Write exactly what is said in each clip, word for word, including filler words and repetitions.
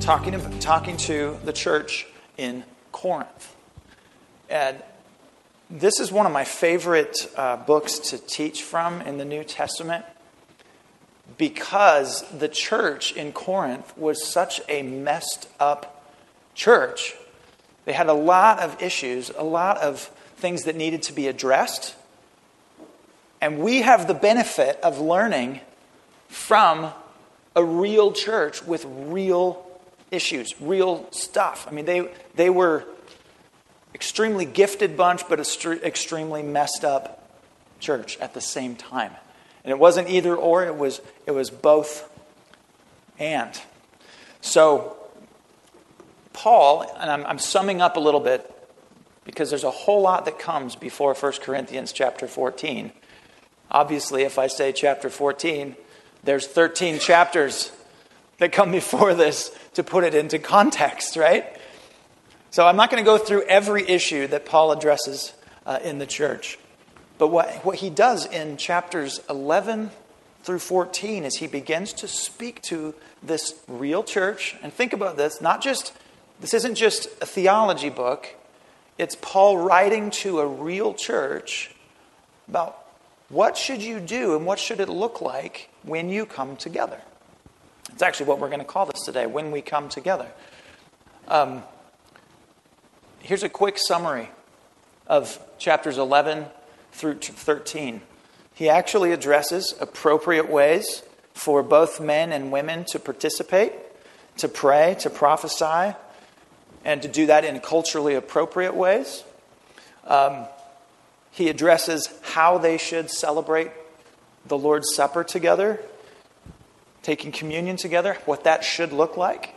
talking about, talking to the church in Corinth. And this is one of my favorite uh, books to teach from in the New Testament, because the church in Corinth was such a messed up church. They had a lot of issues, a lot of things that needed to be addressed. And we have the benefit of learning from a real church with real issues, real stuff. I mean, they they were extremely gifted bunch, but an extremely messed up church at the same time. And it wasn't either or, it was it was both and. So Paul, and I'm, I'm summing up a little bit because there's a whole lot that comes before First Corinthians chapter fourteen. Obviously, if I say chapter fourteen, there's thirteen chapters that come before this to put it into context, right? So I'm not going to go through every issue that Paul addresses uh, in the church. But what, what he does in chapters eleven through fourteen is he begins to speak to this real church. And think about this, not just, this isn't just a theology book. It's Paul writing to a real church about what should you do and what should it look like when you come together. It's actually what we're going to call this today, when we come together. Um, here's a quick summary of chapters eleven through thirteen. He actually addresses appropriate ways for both men and women to participate, to pray, to prophesy, and to do that in culturally appropriate ways. Um, he addresses how they should celebrate the Lord's Supper together, taking communion together, what that should look like.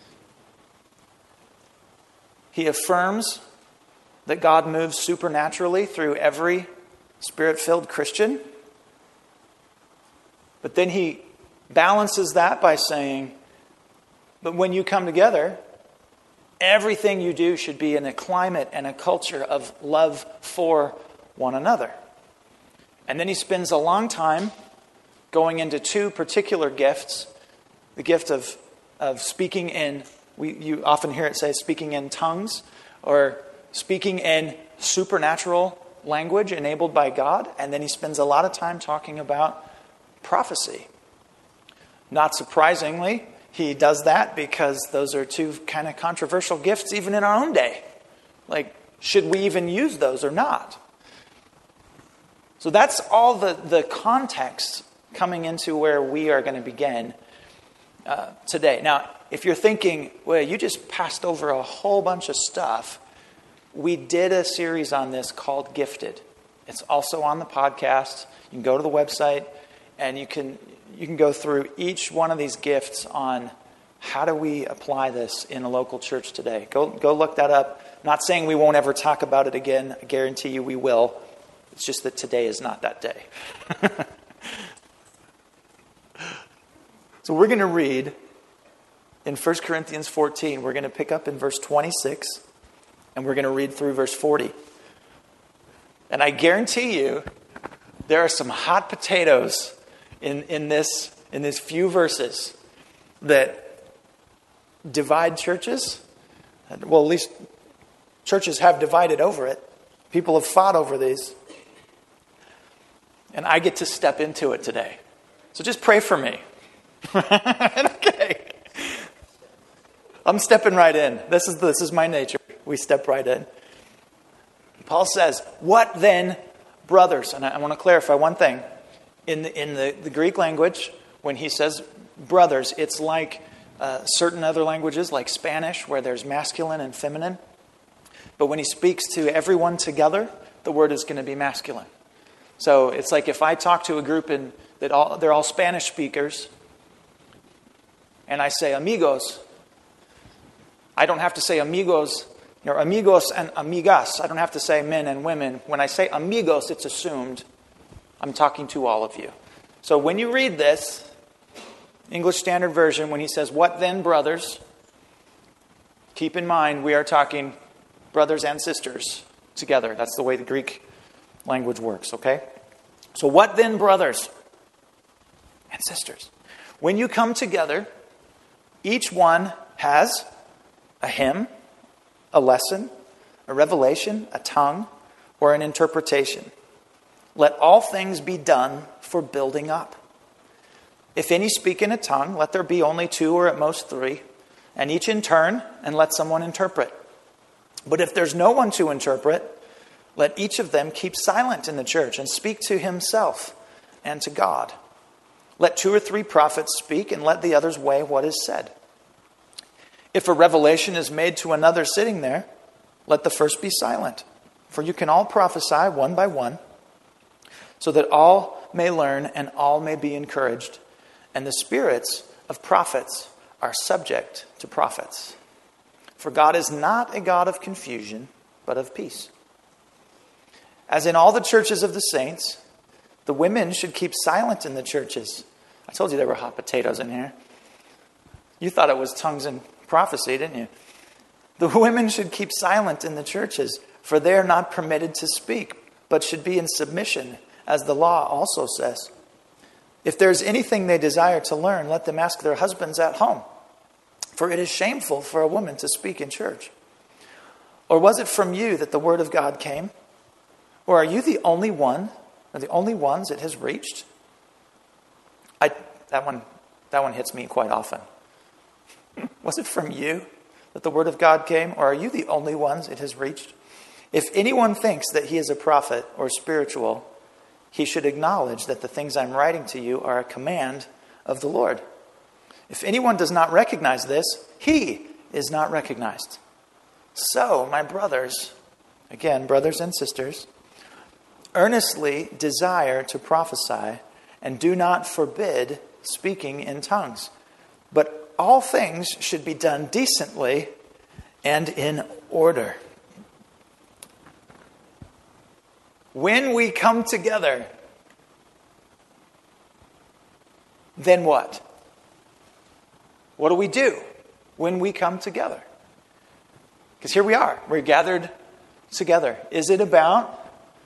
He affirms that God moves supernaturally through every Spirit-filled Christian. But then he balances that by saying, but when you come together, everything you do should be in a climate and a culture of love for one another. And then he spends a long time going into two particular gifts. The gift of, of speaking in, we you often hear it say speaking in tongues, or speaking in supernatural language enabled by God. And then he spends a lot of time talking about prophecy. Not surprisingly, he does that because those are two kind of controversial gifts even in our own day. Like, should we even use those or not? So that's all the, the context coming into where we are going to begin uh, today. Now, if you're thinking, well, you just passed over a whole bunch of stuff, we did a series on this called Gifted. It's also on the podcast. You can go to the website and you can you can go through each one of these gifts on how do we apply this in a local church today. Go go look that up. Not saying we won't ever talk about it again. I guarantee you we will. It's just that today is not that day. So we're going to read in First Corinthians fourteen. We're going to pick up in verse twenty-six. And we're going to read through verse forty. And I guarantee you, there are some hot potatoes in, in this in these few verses that divide churches. Well, at least churches have divided over it. People have fought over these. And I get to step into it today. So just pray for me. Okay. I'm stepping right in. This is this is my nature. We step right in. Paul says, what then, brothers? And I, I want to clarify one thing. In the, in the, the Greek language, when he says brothers, it's like uh, certain other languages, like Spanish, where there's masculine and feminine. But when he speaks to everyone together, the word is going to be masculine. So it's like if I talk to a group in, that all they're all Spanish speakers, and I say amigos, I don't have to say amigos, or amigos and amigas. I don't have to say men and women. When I say amigos, it's assumed I'm talking to all of you. So when you read this, English Standard Version, when he says, what then, brothers? Keep in mind, we are talking brothers and sisters together. That's the way the Greek language works, okay? So what then, brothers and sisters? When you come together, each one has a hymn, a lesson, a revelation, a tongue, or an interpretation. Let all things be done for building up. If any speak in a tongue, let there be only two or at most three, and each in turn, and let someone interpret. But if there's no one to interpret, let each of them keep silent in the church and speak to himself and to God. Let two or three prophets speak, and let the others weigh what is said. If a revelation is made to another sitting there, let the first be silent. For you can all prophesy one by one, so that all may learn and all may be encouraged. And the spirits of prophets are subject to prophets. For God is not a God of confusion, but of peace. As in all the churches of the saints, the women should keep silent in the churches. I told you there were hot potatoes in here. You thought it was tongues and prophecy, didn't you? The women should keep silent in the churches, for they are not permitted to speak, but should be in submission, as the law also says. If there is anything they desire to learn, let them ask their husbands at home. For it is shameful for a woman to speak in church. Or was it from you that the word of God came? Or are you the only one, or the only ones it has reached? I, that one, that one hits me quite often. Was it from you that the word of God came? Or are you the only ones it has reached? If anyone thinks that he is a prophet or spiritual, he should acknowledge that the things I'm writing to you are a command of the Lord. If anyone does not recognize this, he is not recognized. So, my brothers, again, brothers and sisters, earnestly desire to prophesy and do not forbid speaking in tongues. But all things should be done decently and in order. When we come together, then what? What do we do when we come together? Because here we are. We're gathered together. Is it about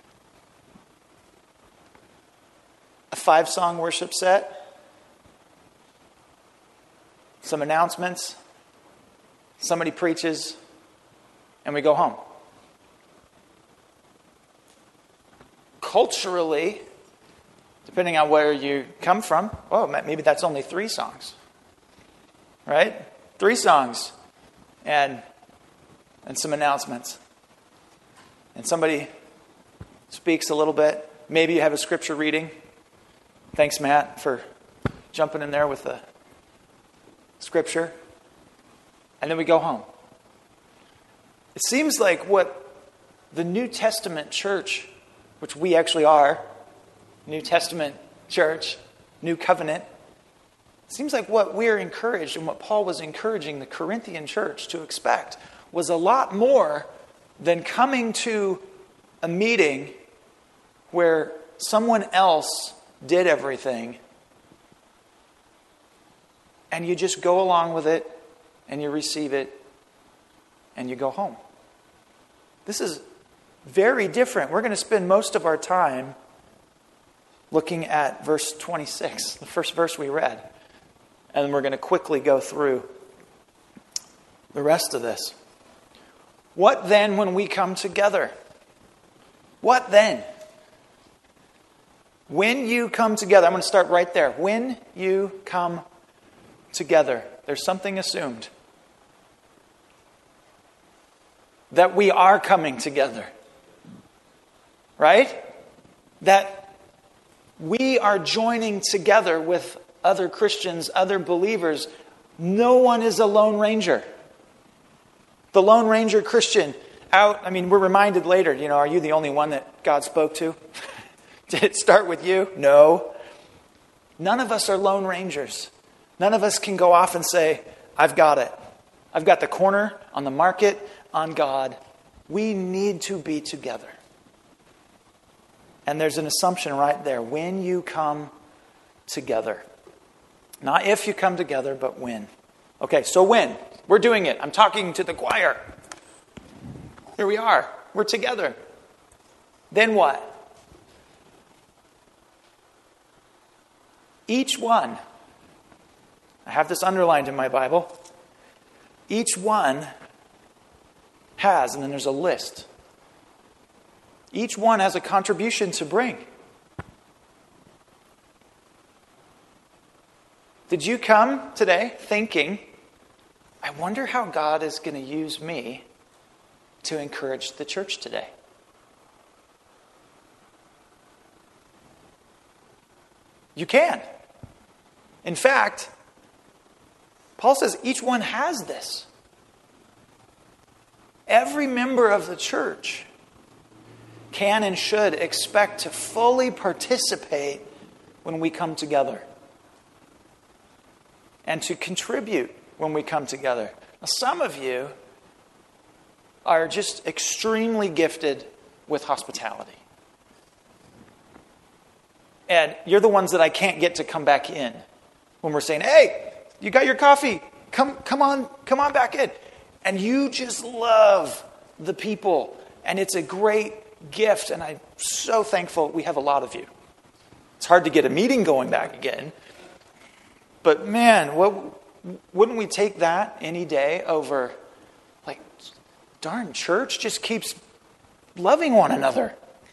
a five-song worship set? Some announcements? Somebody preaches? And we go home? Culturally, depending on where you come from, oh, maybe that's only three songs. Right? Three songs. And and some announcements. And somebody speaks a little bit. Maybe you have a scripture reading. Thanks, Matt, for jumping in there with the scripture. And then we go home. It seems like what the New Testament church, which we actually are, New Testament church, New Covenant, it seems like what we're encouraged and what Paul was encouraging the Corinthian church to expect was a lot more than coming to a meeting where someone else did everything and you just go along with it and you receive it and you go home. This is very different. We're going to spend most of our time looking at verse twenty-six, the first verse we read. And then we're going to quickly go through the rest of this. What then when we come together? What then? When you come together, I'm going to start right there. When you come together, there's something assumed. That we are coming together. Right? That we are joining together with other Christians, other believers. No one is a Lone Ranger. The Lone Ranger Christian out, I mean, we're reminded later, you know, are you the only one that God spoke to? Did it start with you? No. None of us are Lone Rangers. None of us can go off and say, I've got it. I've got the corner on the market on God. We need to be together. And there's an assumption right there. When you come together. Not if you come together, but when. Okay, so when? We're doing it. I'm talking to the choir. Here we are. We're together. Then what? Each one, I have this underlined in my Bible, Each one has, and then there's a list. Each one has a contribution to bring. Did you come today thinking, I wonder how God is going to use me to encourage the church today? You can. In fact, Paul says each one has this. Every member of the church can and should expect to fully participate when we come together and to contribute when we come together. Now, some of you are just extremely gifted with hospitality. And you're the ones that I can't get to come back in when we're saying, hey, you got your coffee. Come, come on, come on back in. And you just love the people. And it's a great gift. And I'm so thankful we have a lot of you. It's hard to get a meeting going back again. But man, what, wouldn't we take that any day over, like, darn, church just keeps loving one another.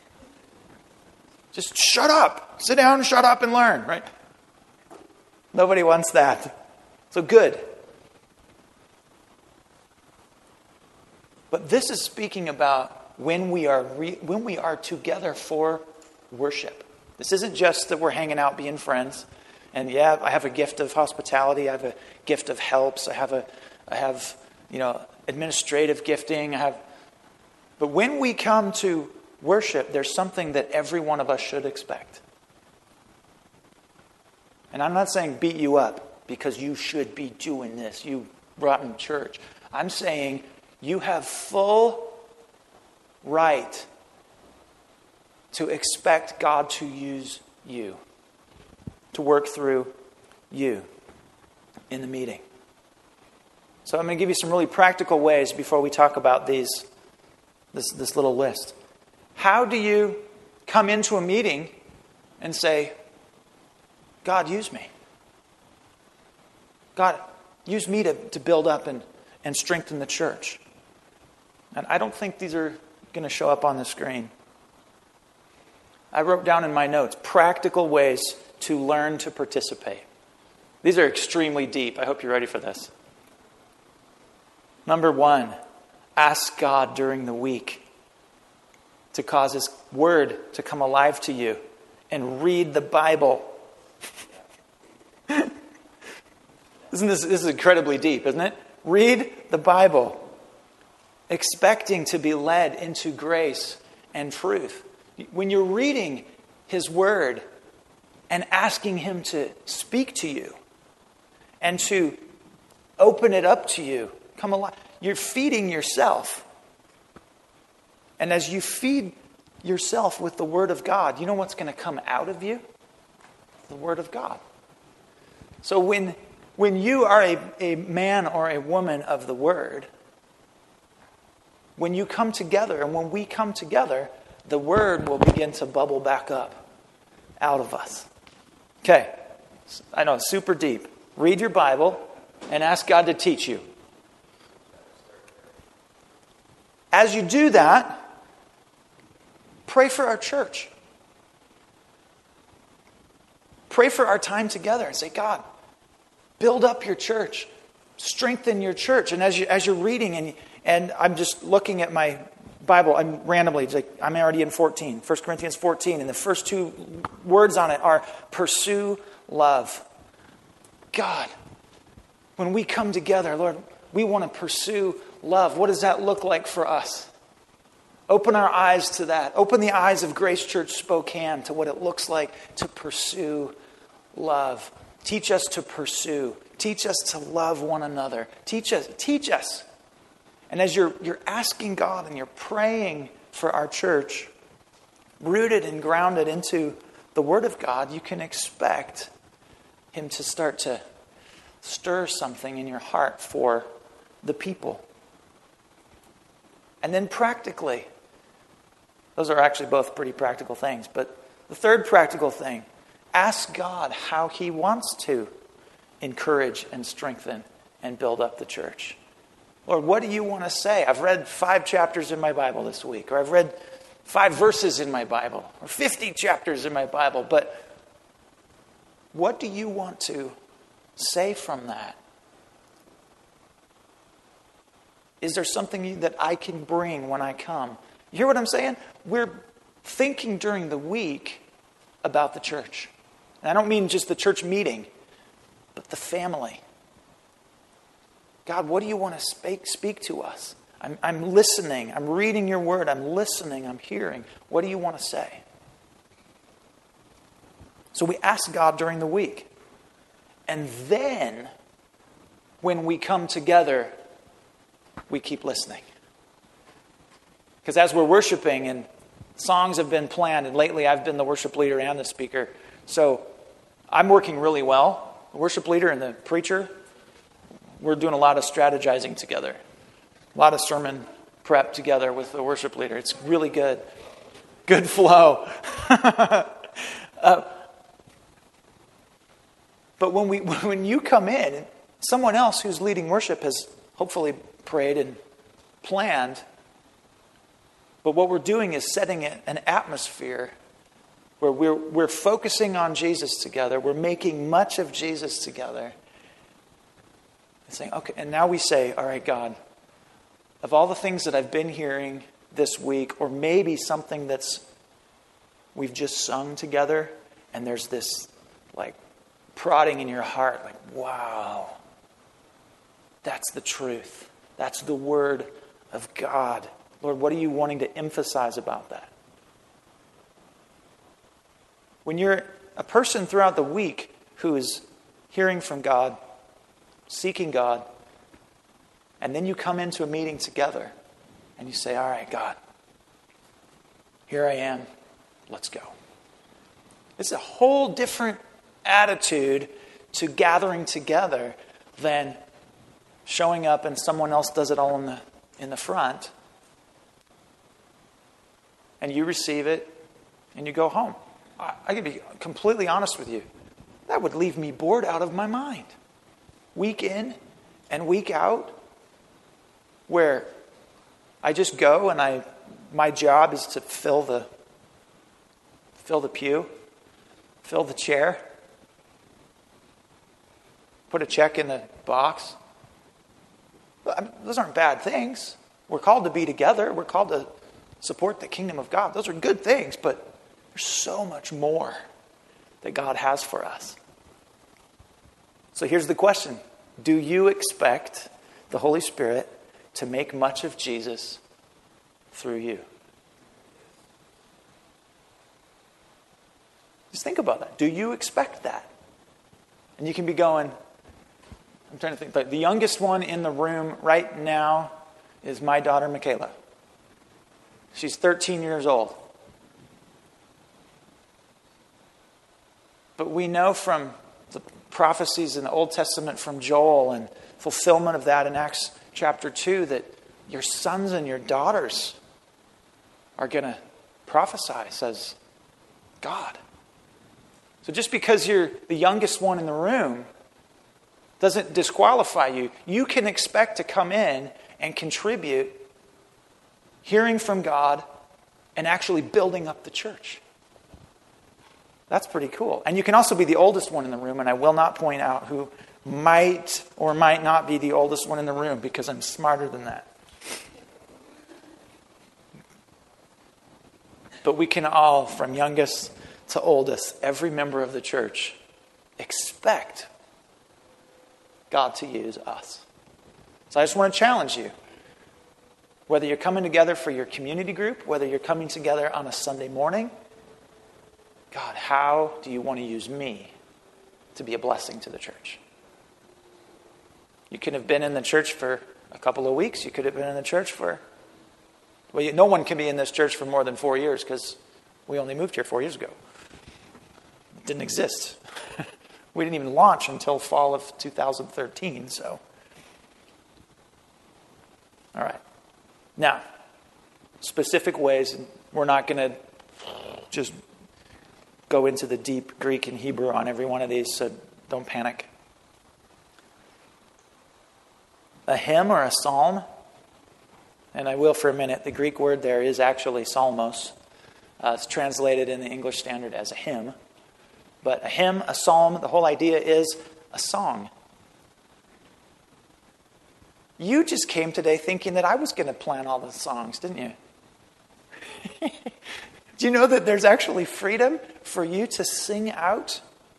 Just shut up. Sit down, shut up, and learn, right? Nobody wants that. So good. But this is speaking about when we are re- when we are together for worship. This isn't just that we're hanging out being friends. And yeah, I have a gift of hospitality. I have a gift of helps. I have a, I have, you know, administrative gifting. I have, but when we come to worship, there's something that every one of us should expect. And I'm not saying beat you up because you should be doing this, you rotten church. I'm saying you have full right to expect God to use you, to work through you in the meeting. So I'm going to give you some really practical ways before we talk about these, this, this little list. How do you come into a meeting and say, God, use me. God, use me to, to build up and, and strengthen the church. And I don't think these are going to show up on the screen. I wrote down in my notes, practical ways to learn to participate. These are extremely deep. I hope you're ready for this. Number one, ask God during the week to cause His Word to come alive to you and read the Bible. Isn't this, this is incredibly deep, isn't it? Read the Bible, expecting to be led into grace and truth. When you're reading His Word and asking Him to speak to you and to open it up to you, come alive, you're feeding yourself. And as you feed yourself with the Word of God, you know what's going to come out of you? The Word of God. So when, when you are a, a man or a woman of the Word, when you come together and when we come together, the Word will begin to bubble back up out of us. Okay, I know, super deep. Read your Bible and ask God to teach you. As you do that, pray for our church. Pray for our time together and say, God, build up your church. Strengthen your church. And as, you, as you're reading, and, and I'm just looking at my Bible, I'm randomly, like, I'm already in fourteen, First Corinthians fourteen, and the first two words on it are pursue love. God, when we come together, Lord, we want to pursue love. What does that look like for us? Open our eyes to that. Open the eyes of Grace Church Spokane to what it looks like to pursue love. Teach us to pursue. Teach us to love one another. Teach us. Teach us. And as you're, you're asking God and you're praying for our church, rooted and grounded into the Word of God, you can expect Him to start to stir something in your heart for the people. And then practically, those are actually both pretty practical things, but the third practical thing, ask God how He wants to encourage and strengthen and build up the church. Lord, what do you want to say? I've read five chapters in my Bible this week, or I've read five verses in my Bible, or fifty chapters in my Bible, but what do you want to say from that? Is there something that I can bring when I come? You hear what I'm saying? We're thinking during the week about the church. And I don't mean just the church meeting, but the family. God, what do you want to speak, speak to us? I'm, I'm listening. I'm reading your word. I'm listening. I'm hearing. What do you want to say? So we ask God during the week. And then, when we come together, we keep listening. Because as we're worshiping and songs have been planned, and lately I've been the worship leader and the speaker, so I'm working really well. The worship leader and the preacher, we're doing a lot of strategizing together. A lot of sermon prep together with the worship leader. It's really good. Good flow. uh, but when we when you come in, someone else who's leading worship has hopefully prayed and planned. But what we're doing is setting an atmosphere where we're, we're focusing on Jesus together. We're making much of Jesus together. And saying, okay, and now we say, all right, God, of all the things that I've been hearing this week, or maybe something that's we've just sung together, and there's this like prodding in your heart, like, wow, that's the truth. That's the word of God. Lord, what are you wanting to emphasize about that? When you're a person throughout the week who is hearing from God, seeking God, and then you come into a meeting together and you say, all right, God, here I am. Let's go. It's a whole different attitude to gathering together than showing up and someone else does it all in the in the front. And you receive it and you go home. I, I can be completely honest with you. That would leave me bored out of my mind. Week in and week out, where I just go and I my job is to fill the fill the pew, fill the chair, put a check in the box. I mean, those aren't bad things. We're called to be together. We're called to support the kingdom of God. Those are good things, but there's so much more that God has for us. So here's the question. Do you expect the Holy Spirit to make much of Jesus through you? Just think about that. Do you expect that? And you can be going, I'm trying to think, but the youngest one in the room right now is my daughter, Michaela. She's thirteen years old. But we know from the prophecies in the Old Testament from Joel and fulfillment of that in Acts chapter two that your sons and your daughters are going to prophesy, says God. So just because you're the youngest one in the room doesn't disqualify you. You can expect to come in and contribute, hearing from God, and actually building up the church. That's pretty cool. And you can also be the oldest one in the room, and I will not point out who might or might not be the oldest one in the room because I'm smarter than that. But we can all, from youngest to oldest, every member of the church, expect God to use us. So I just want to challenge you. Whether you're coming together for your community group, whether you're coming together on a Sunday morning, God, how do you want to use me to be a blessing to the church? You could have been in the church for a couple of weeks. You could have been in the church for... Well, you, no one can be in this church for more than four years because we only moved here four years ago. It didn't exist. We didn't even launch until fall of two thousand thirteen, so... All right. Now, specific ways, and we're not going to just go into the deep Greek and Hebrew on every one of these, so don't panic. a hymn or a psalm, and I will for a minute, the Greek word there is actually psalmos. Uh, it's translated in the English Standard as a hymn. But a hymn, a psalm, the whole idea is a song. You just came today thinking that I was going to plan all the songs, didn't you? Do you know that there's actually freedom for you to sing out?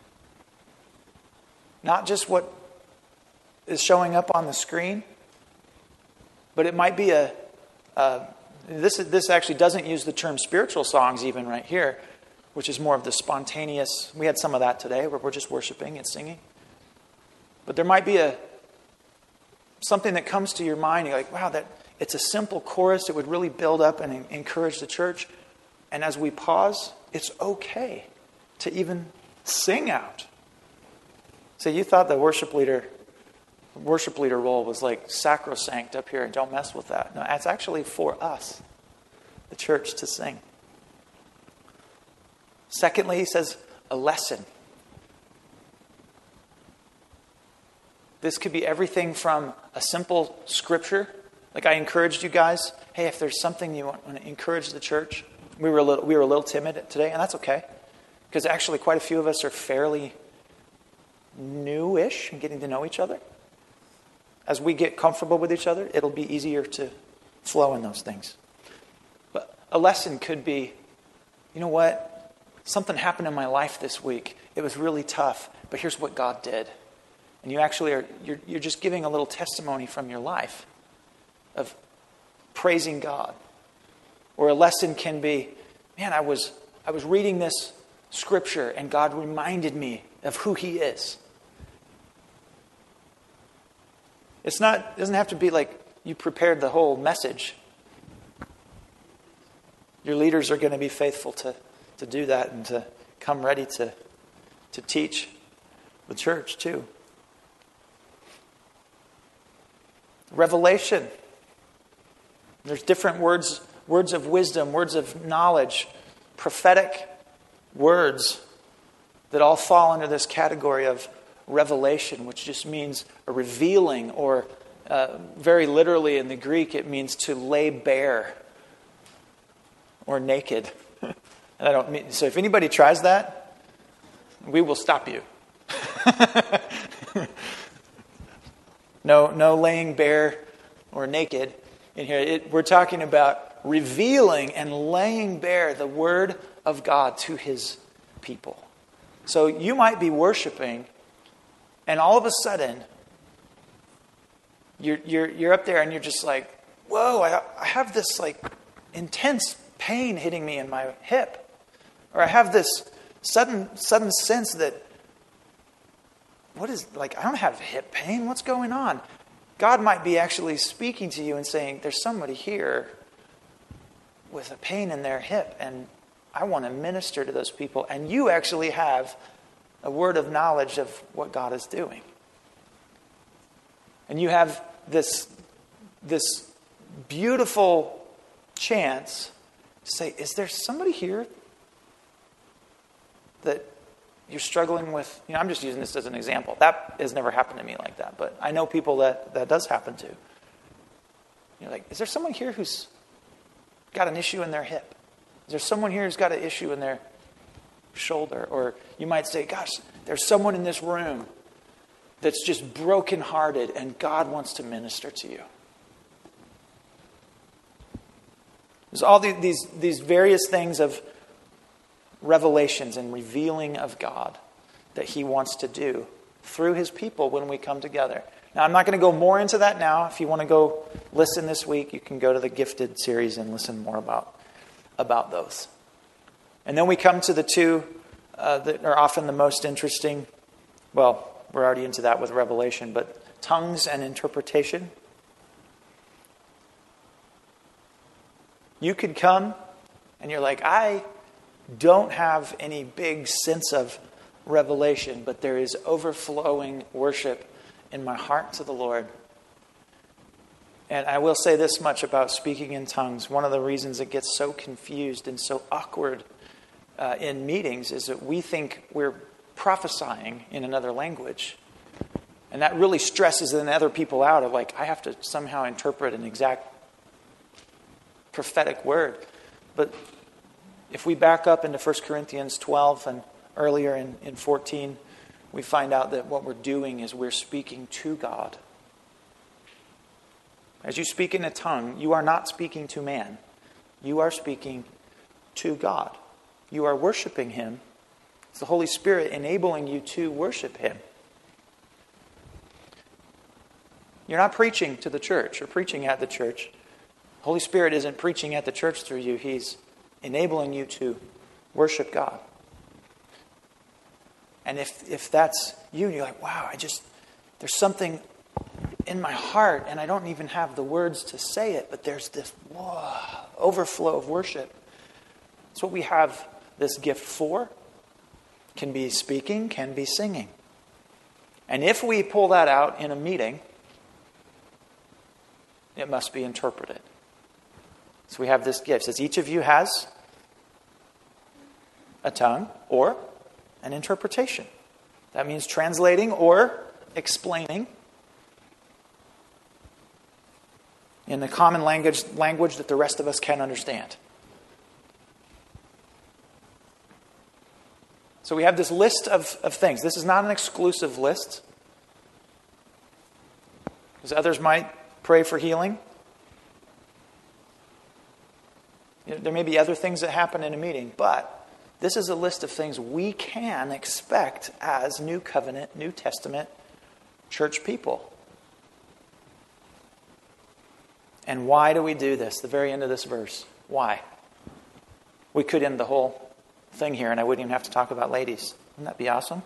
Not just what is showing up on the screen, but it might be a... a this, this actually doesn't use the term spiritual songs even right here, which is more of the spontaneous. We had some of that today where we're just worshiping and singing. But there might be a something that comes to your mind. You're like, wow, that it's a simple chorus that would really build up and encourage the church. And as we pause, it's okay to even sing out. So you thought the worship leader worship leader role was like sacrosanct up here and don't mess with that. No, it's actually for us, the church, to sing. Secondly, he says, a lesson. This could be everything from a simple scripture. Like I encouraged you guys, hey, if there's something you want to encourage the church. We were a little, we were a little timid today, and that's okay. Because actually quite a few of us are fairly new-ish in getting to know each other. As we get comfortable with each other, it'll be easier to flow in those things. But a lesson could be, you know what? Something happened in my life this week. It was really tough, but here's what God did. And you actually are, you're, you're just giving a little testimony from your life of praising God. Or a lesson can be, man, I was, I was reading this scripture and God reminded me of who He is. It's not, it doesn't have to be like you prepared the whole message. Your leaders are going to be faithful to, to do that and to come ready to, to teach the church too. Revelation. There's different words, words of wisdom, words of knowledge, prophetic words that all fall under this category of revelation, which just means a revealing, or uh, very literally in the Greek, it means to lay bare or naked. And I don't mean, so if anybody tries that, we will stop you. no, no laying bare or naked in here. It, we're talking about revealing and laying bare the Word of God to His people. So you might be worshiping, and all of a sudden, you're you're you're up there, and you're just like, "Whoa! I, I have this like intense pain hitting me in my hip," or I have this sudden sudden sense that what is like I don't have hip pain. What's going on? God might be actually speaking to you and saying, "There's somebody here with a pain in their hip, and I want to minister to those people." And you actually have a word of knowledge of what God is doing. And you have this, this beautiful chance to say, is there somebody here that you're struggling with? You know, I'm just using this as an example. That has never happened to me like that, but I know people that that does happen to. You're like, is there someone here who's got an issue in their hip? Is there someone here who's got an issue in their shoulder? Or you might say, gosh, there's someone in this room that's just brokenhearted and God wants to minister to you. There's all the, these, these various things of revelations and revealing of God that He wants to do through His people when we come together. Now, I'm not going to go more into that now. If you want to go listen this week, you can go to the Gifted series and listen more about, about those. And then we come to the two uh, that are often the most interesting. Well, we're already into that with Revelation, but tongues and interpretation. You could come and you're like, I don't have any big sense of revelation, but there is overflowing worship in my heart to the Lord. And I will say this much about speaking in tongues. One of the reasons it gets so confused and so awkward uh, in meetings is that we think we're prophesying in another language. And that really stresses then other people out of like, I have to somehow interpret an exact prophetic word. But if we back up into First Corinthians twelve and earlier in, in fourteen, we find out that what we're doing is we're speaking to God. As you speak in a tongue, you are not speaking to man. You are speaking to God. You are worshiping Him. It's the Holy Spirit enabling you to worship Him. You're not preaching to the church or preaching at the church. Holy Spirit isn't preaching at the church through you. He's enabling you to worship God. And if, if that's you, and you're like, wow, I just, there's something in my heart, and I don't even have the words to say it, but there's this whoa, overflow of worship. That's what we have this gift for. Can be speaking, can be singing. And if we pull that out in a meeting, it must be interpreted. So we have this gift. It says each of you has a tongue or an interpretation. That means translating or explaining in the common language, language that the rest of us can understand. So we have this list of, of things. This is not an exclusive list, because others might pray for healing. You know, there may be other things that happen in a meeting, but this is a list of things we can expect as New Covenant, New Testament church people. And why do we do this? The very end of this verse. Why? We could end the whole thing here and I wouldn't even have to talk about ladies. Wouldn't that be awesome?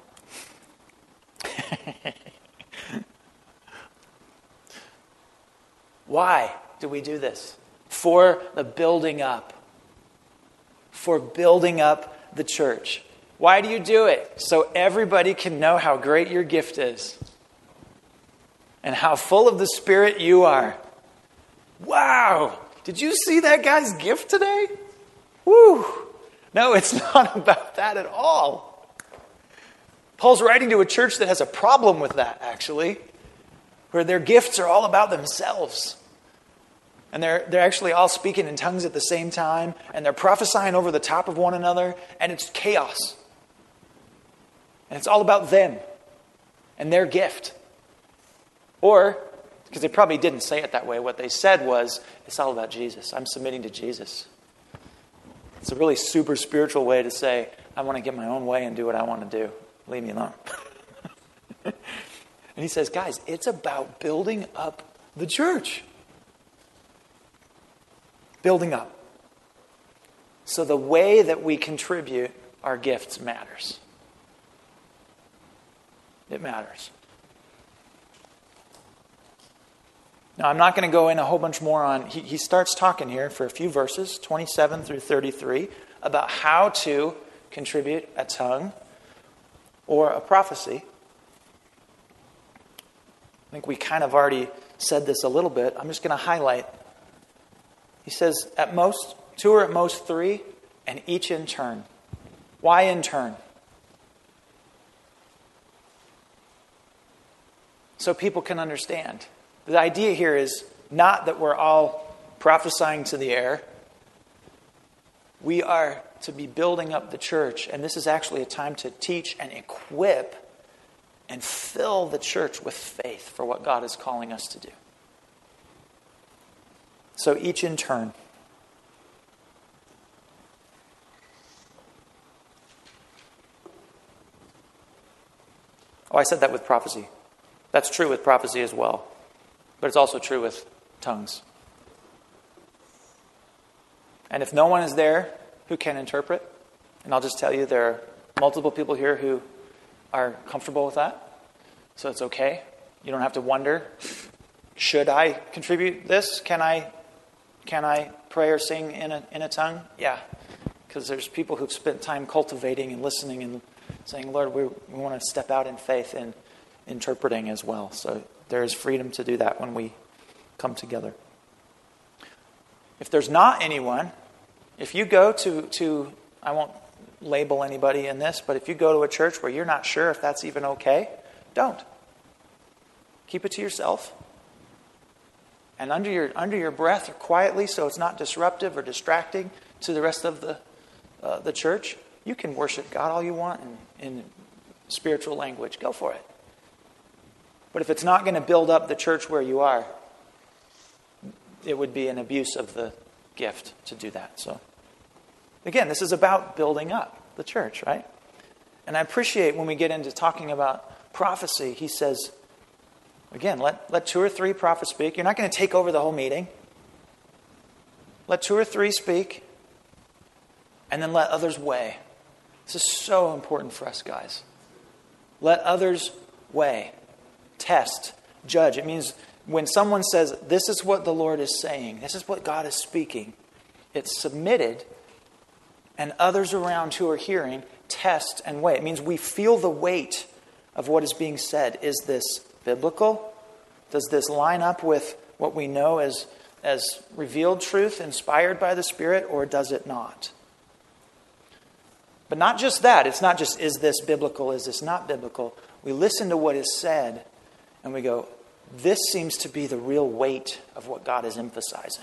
Why do we do this? For the building up. For building up the church. Why do you do it? So everybody can know how great your gift is. And how full of the Spirit you are. Wow! Did you see that guy's gift today? Woo! No, it's not about that at all. Paul's writing to a church that has a problem with that, actually. Where their gifts are all about themselves. And they're, they're actually all speaking in tongues at the same time. And they're prophesying over the top of one another. And it's chaos. And it's all about them. And their gift. Or, because they probably didn't say it that way, what they said was, it's all about Jesus. I'm submitting to Jesus. It's a really super spiritual way to say, I want to get my own way and do what I want to do. Leave me alone. And he says, guys, it's about building up the church. Building up. So the way that we contribute our gifts matters. It matters. Now, I'm not going to go in a whole bunch more on... He, he starts talking here for a few verses, twenty-seven through thirty-three, about how to contribute a tongue or a prophecy. I think we kind of already said this a little bit. I'm just going to highlight. He says, at most, two or at most three, and each in turn. Why in turn? So people can understand. The idea here is not that we're all prophesying to the air. We are to be building up the church, and this is actually a time to teach and equip and fill the church with faith for what God is calling us to do. So each in turn. Oh, I said that with prophecy. That's true with prophecy as well. But it's also true with tongues. And if no one is there who can interpret, and I'll just tell you there are multiple people here who are comfortable with that, so it's okay. You don't have to wonder, should I contribute this? Can I can I pray or sing in a in a tongue? Yeah, because there's people who've spent time cultivating and listening and saying, Lord, we, we want to step out in faith and interpreting as well. So there is freedom to do that when we come together. If there's not anyone, if you go to, to, I won't label anybody in this, but if you go to a church where you're not sure if that's even okay, don't. keep it to yourself. And under your under your breath or quietly, so it's not disruptive or distracting to the rest of the uh, the church, you can worship God all you want in, in spiritual language. Go for it. But if it's not going to build up the church where you are, it would be an abuse of the gift to do that. So, again, this is about building up the church, right? And I appreciate when we get into talking about prophecy, he says, again, let, let two or three prophets speak. You're not going to take over the whole meeting. Let two or three speak, and then let others weigh. This is so important for us, guys. Let others weigh, test, judge. It means when someone says, this is what the Lord is saying, this is what God is speaking, it's submitted, and others around who are hearing test and weigh. It means we feel the weight of what is being said. Is this biblical? Does this line up with what we know as, as revealed truth, inspired by the Spirit, or does it not? But not just that. It's not just, is this biblical, is this not biblical? We listen to what is said, and we go, this seems to be the real weight of what God is emphasizing.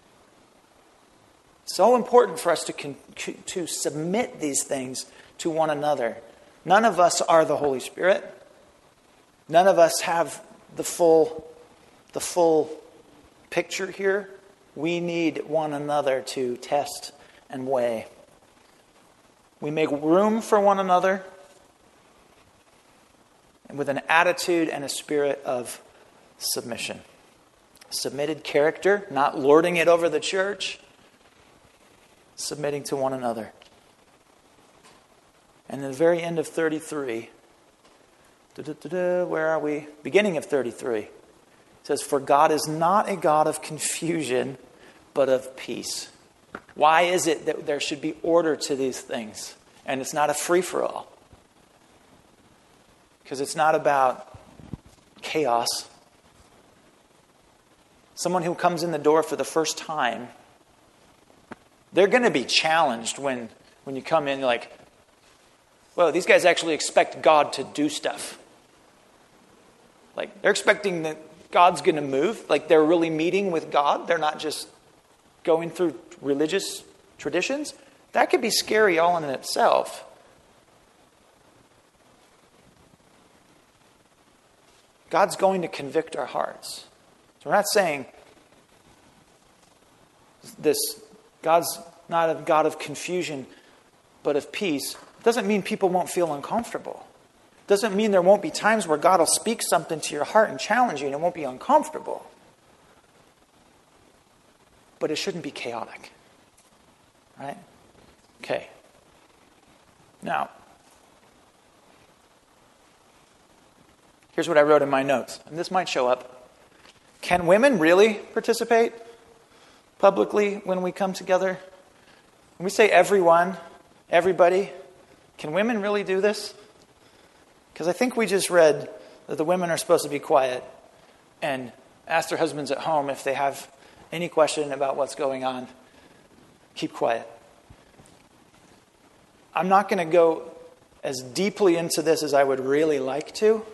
So important for us to, con- to submit these things to one another. None of us are the Holy Spirit. None of us have the full, the full picture here. We need one another to test and weigh. We make room for one another and with an attitude and a spirit of submission. Submitted character, not lording it over the church, submitting to one another. And in the very end of thirty-three, where are we? Beginning of thirty-three. It says, for God is not a God of confusion, but of peace. Why is it that there should be order to these things? And it's not a free-for-all. Because it's not about chaos. Someone who comes in the door for the first time, they're going to be challenged when, when you come in, like, well, these guys actually expect God to do stuff. Like, they're expecting that God's going to move. Like, they're really meeting with God. They're not just going through religious traditions. That could be scary all in itself. God's going to convict our hearts. So we're not saying this, God's not a God of confusion, but of peace. It doesn't mean people won't feel uncomfortable. It doesn't mean there won't be times where God will speak something to your heart and challenge you and it won't be uncomfortable. But it shouldn't be chaotic. Right? Okay. Now, here's what I wrote in my notes. And this might show up. Can women really participate publicly when we come together? When we say everyone, everybody, can women really do this? Because I think we just read that the women are supposed to be quiet and ask their husbands at home if they have any question about what's going on. Keep quiet. I'm not going to go as deeply into this as I would really like to.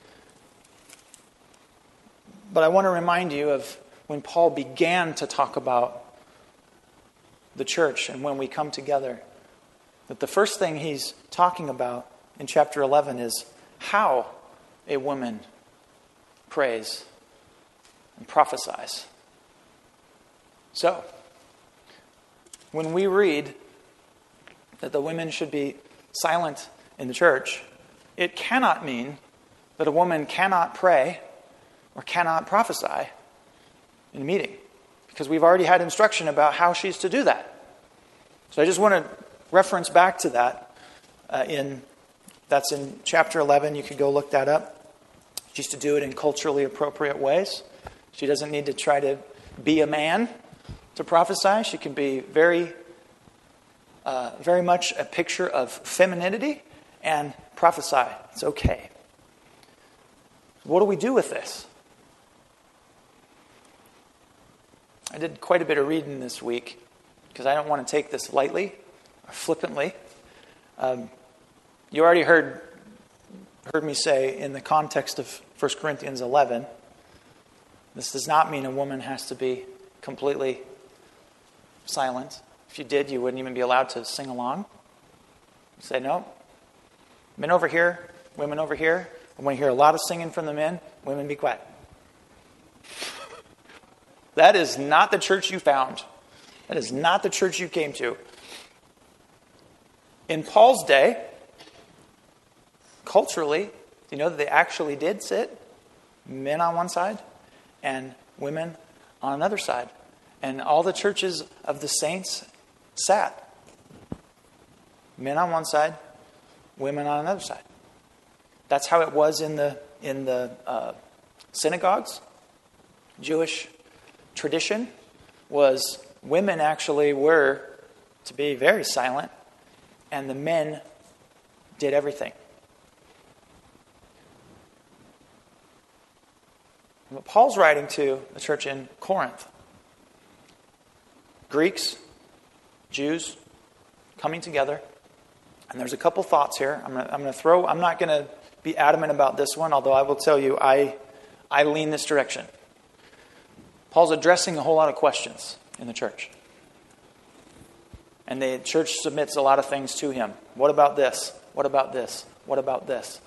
But I want to remind you of when Paul began to talk about the church and when we come together, that the first thing he's talking about in chapter eleven is how a woman prays and prophesies. So, when we read that the women should be silent in the church, it cannot mean that a woman cannot pray or cannot prophesy in a meeting, because we've already had instruction about how she's to do that. So I just want to reference back to that. Uh, in that's in chapter eleven. You could go look that up. She's to do it in culturally appropriate ways. She doesn't need to try to be a man to prophesy. She can be very, uh, very much a picture of femininity and prophesy. It's okay. What do we do with this? I did quite a bit of reading this week because I don't want to take this lightly or flippantly. Um, you already heard heard me say in the context of First Corinthians eleven. This does not mean a woman has to be completely silent. If you did, you wouldn't even be allowed to sing along. You say, no, men over here, women over here. I want to hear a lot of singing from the men. Women, be quiet. That is not the church you found. That is not the church you came to. In Paul's day, culturally, you know that they actually did sit men on one side and women on another side. And all the churches of the saints sat. Men on one side, women on another side. That's how it was in the in the uh, synagogues. Jewish tradition was women actually were to be very silent, and the men did everything. But Paul's writing to the church in Corinth. Greeks, Jews, coming together. And there's a couple thoughts here. I'm going to, I'm going to throw, I'm not going to be adamant about this one, although I will tell you I, I lean this direction. Paul's addressing a whole lot of questions in the church. And the church submits a lot of things to him. What about this? What about this? What about this?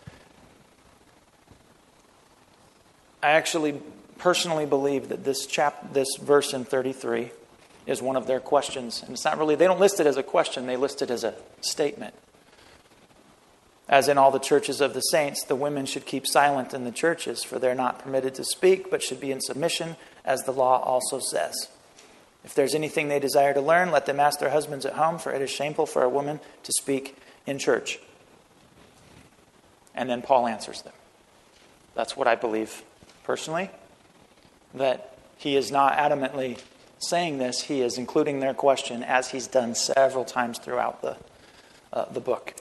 I actually personally believe that this chap, this verse in thirty-three is one of their questions. And it's not really, they don't list it as a question, they list it as a statement. As in all the churches of the saints, the women should keep silent in the churches, for they're not permitted to speak, but should be in submission, as the law also says. If there's anything they desire to learn, let them ask their husbands at home, for it is shameful for a woman to speak in church. And then Paul answers them. That's what I believe personally, that he is not adamantly saying this. He is including their question, as he's done several times throughout the uh, the book.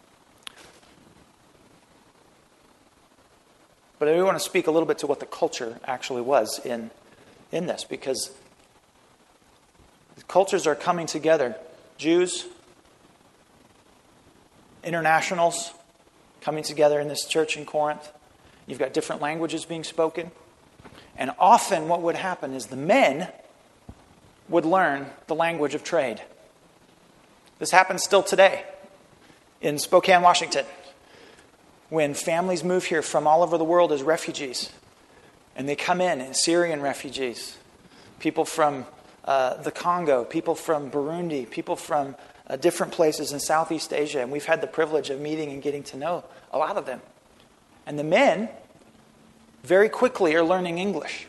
But I do want to speak a little bit to what the culture actually was in, in this, because the cultures are coming together. Jews, internationals coming together in this church in Corinth. You've got different languages being spoken. And often what would happen is the men would learn the language of trade. This happens still today in Spokane, Washington, when families move here from all over the world as refugees. And they come in, as Syrian refugees, people from uh, the Congo, people from Burundi, people from uh, different places in Southeast Asia. And we've had the privilege of meeting and getting to know a lot of them. And the men very quickly are learning English.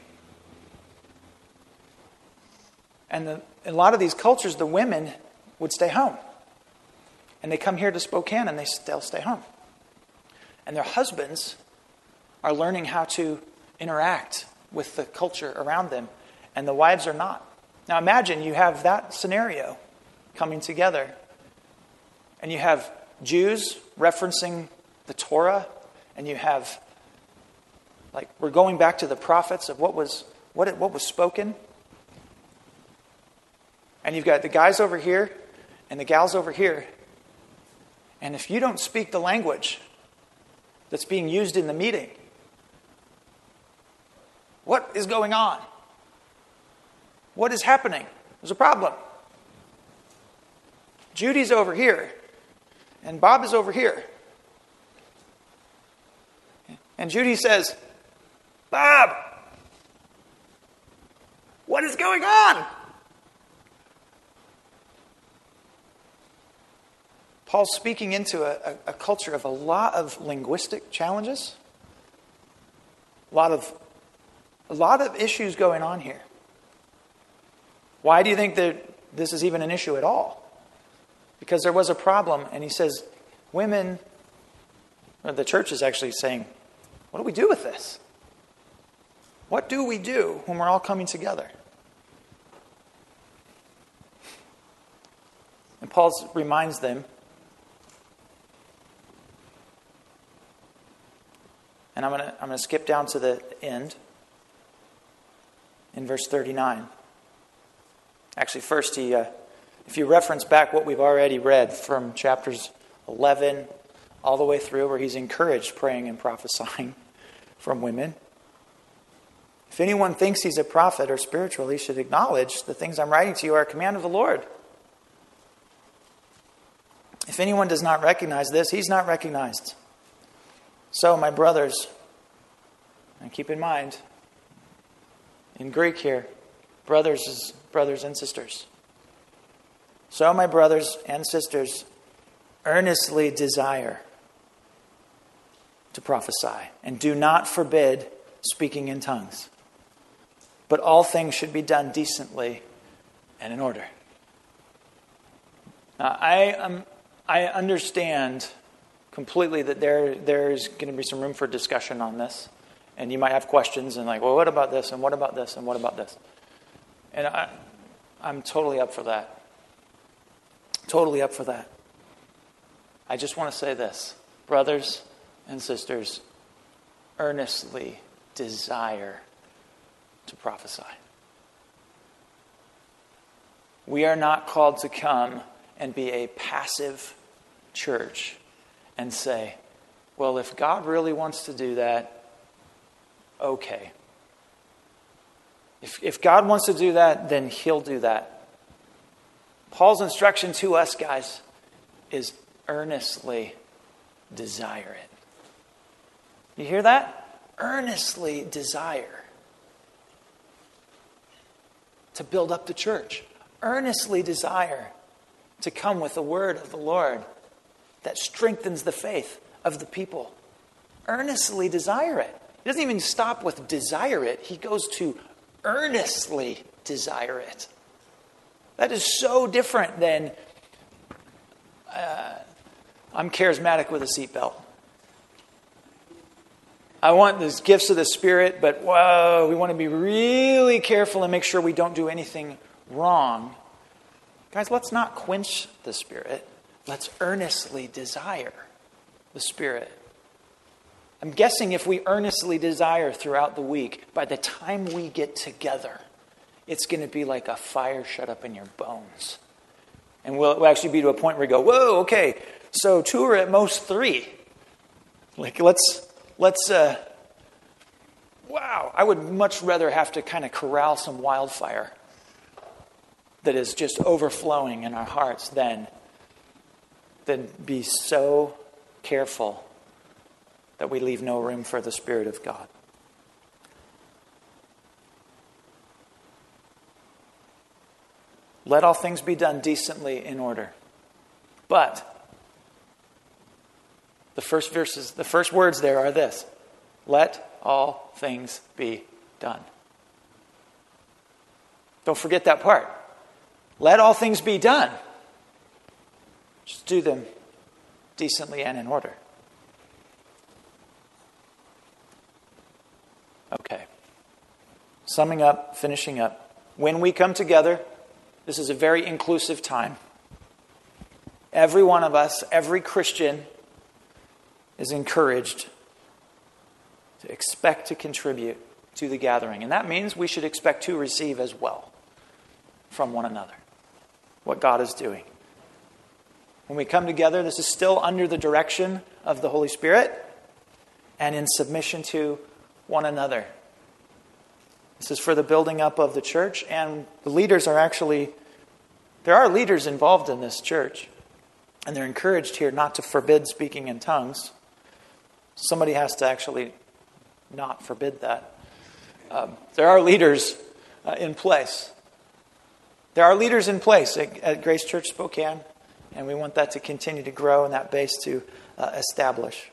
And the, in a lot of these cultures, the women would stay home. And they come here to Spokane and they still stay home. And their husbands are learning how to interact with the culture around them. And the wives are not. Now imagine you have that scenario coming together. And you have Jews referencing the Torah. And you have, like, we're going back to the prophets of what was what it, what was spoken. And you've got the guys over here and the gals over here. And if you don't speak the language that's being used in the meeting, what is going on? What is happening? There's a problem. Judy's over here, and Bob is over here. And Judy says, Bob, what is going on? Paul's speaking into a, a, a culture of a lot of linguistic challenges, a lot of a lot of issues going on here. Why do you think that this is even an issue at all? Because there was a problem, and he says, women, or the church is actually saying, what do we do with this? What do we do when we're all coming together? And Paul reminds them, and I'm going to I'm going to skip down to the end in verse thirty-nine. Actually, first, he, uh, if you reference back what we've already read from chapters eleven all the way through, where he's encouraged praying and prophesying from women. If anyone thinks he's a prophet or spiritual, he should acknowledge the things I'm writing to you are a command of the Lord. If anyone does not recognize this, he's not recognized. So, my brothers, and keep in mind, in Greek here, brothers is brothers and sisters. So, my brothers and sisters, earnestly desire to prophesy, and do not forbid speaking in tongues. But all things should be done decently and in order. Now, I um, I understand completely that there there's going to be some room for discussion on this, and you might have questions and like, well, what about this, and what about this, and what about this? And I, I'm totally up for that. Totally up for that. I just want to say this, brothers and sisters, earnestly desire to prophesy. We are not called to come and be a passive church and say, well, if God really wants to do that, okay. If, if God wants to do that, then he'll do that. Paul's instruction to us, guys, is earnestly desire it. You hear that? Earnestly desire to build up the church. Earnestly desire to come with the word of the Lord that strengthens the faith of the people. Earnestly desire it. He doesn't even stop with desire it. He goes to earnestly desire it. That is so different than uh, I'm charismatic with a seatbelt. I want these gifts of the Spirit, but whoa, we want to be really careful and make sure we don't do anything wrong. Guys, let's not quench the Spirit. Let's earnestly desire the Spirit. I'm guessing if we earnestly desire throughout the week, by the time we get together, it's going to be like a fire shut up in your bones. And we'll, we'll actually be to a point where we go, whoa, okay, so two or at most three. Like, let's... Let's, uh, wow, I would much rather have to kind of corral some wildfire that is just overflowing in our hearts than, than be so careful that we leave no room for the Spirit of God. Let all things be done decently in order. But The first verses, the first words there are this: let all things be done. Don't forget that part. Let all things be done. Just do them decently and in order. Okay. Summing up, finishing up. When we come together, this is a very inclusive time. Every one of us, every Christian, is encouraged to expect to contribute to the gathering. And that means we should expect to receive as well from one another what God is doing. When we come together, this is still under the direction of the Holy Spirit and in submission to one another. This is for the building up of the church, and the leaders are actually, there are leaders involved in this church, and they're encouraged here not to forbid speaking in tongues. Somebody has to actually not forbid that. Um, there are leaders uh, in place. There are leaders in place at, at Grace Church Spokane, and we want that to continue to grow and that base to uh, establish.